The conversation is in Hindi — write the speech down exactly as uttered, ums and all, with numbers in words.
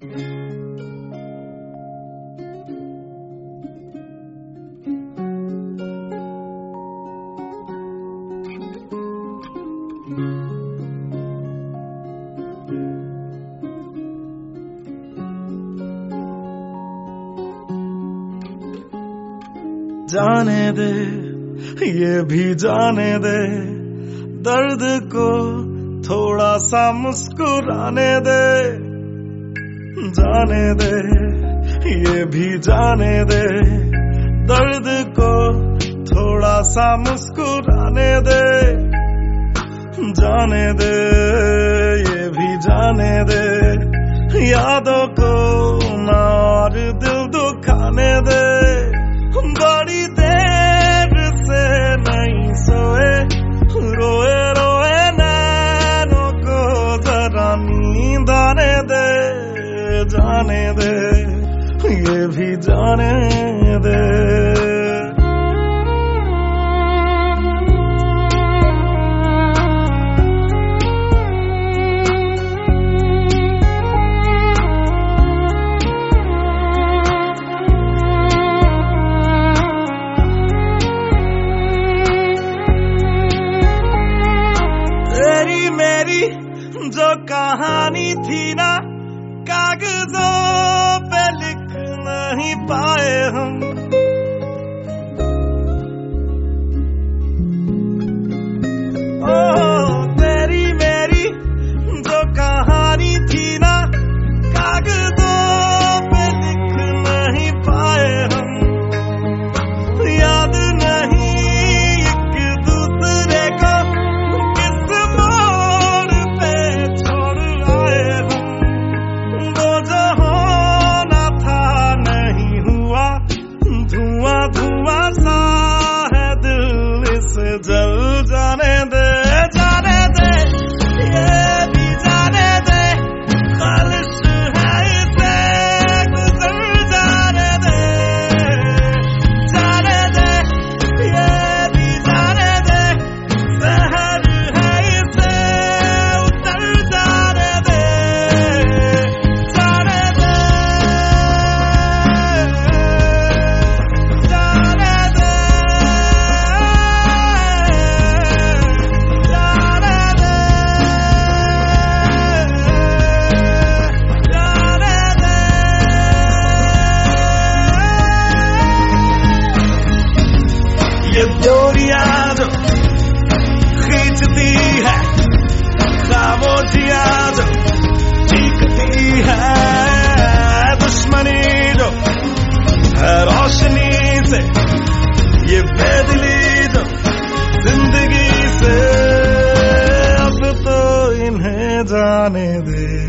जाने दे ये भी जाने दे, दर्द को थोड़ा सा मुस्कुराने दे। जाने दे ये भी जाने दे, दर्द को थोड़ा सा मुस्कुराने दे। जाने दे ये भी जाने दे, यादों को ना और दिल दुखाने दे। बड़ी देर से नहीं सोए, रोए रोए नैनों को जरा नींद आने दे। जाने दे ये भी जाने दे। जो कहानी थी ना, कागजों पे लिख नहीं पाए हम। ओ तेरी मेरी जो कहानी थी ना, कागजों पे लिख नहीं पाए हम। याद नहीं एक दूसरे को धुआं सा है दिल, इसे जल जाने दे। जाने दे ये भी जाने दे, खालिश है इसे गुजर जाने दे। जाने दे ये भी जाने दे, जहर है इसे उतर जाने दे। जाने दे ये डोरियां जो खींचती है, खामोशियां जो चीखती है। दुश्मनी जो है रोशनी से, ये बेदिली जो जिंदगी से। अब तो इन्हें जाने दे।